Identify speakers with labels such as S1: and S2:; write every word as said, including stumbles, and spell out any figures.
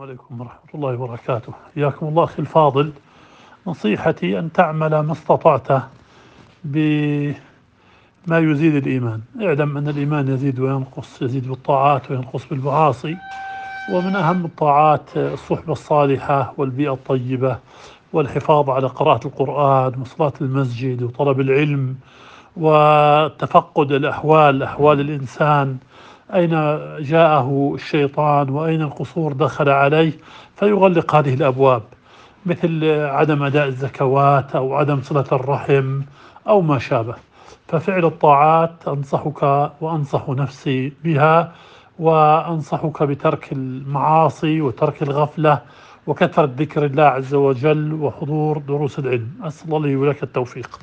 S1: عليكم ورحمة الله وبركاته. حياكم الله أخي الفاضل. نصيحتي أن تعمل ما استطعت بما يزيد الإيمان. اعلم أن الإيمان يزيد وينقص، يزيد بالطاعات وينقص بالمعاصي، ومن أهم الطاعات الصحبة الصالحة والبيئة الطيبة والحفاظ على قراءة القرآن وصلاة المسجد وطلب العلم وتفقد الأحوال أحوال الإنسان، أين جاءه الشيطان وأين القصور دخل عليه فيغلق هذه الأبواب، مثل عدم أداء الزكوات أو عدم صلة الرحم أو ما شابه. ففعل الطاعات أنصحك وأنصح نفسي بها، وأنصحك بترك المعاصي وترك الغفلة وكثرة ذكر الله عز وجل وحضور دروس العلم. أسأل الله لي ولك التوفيق.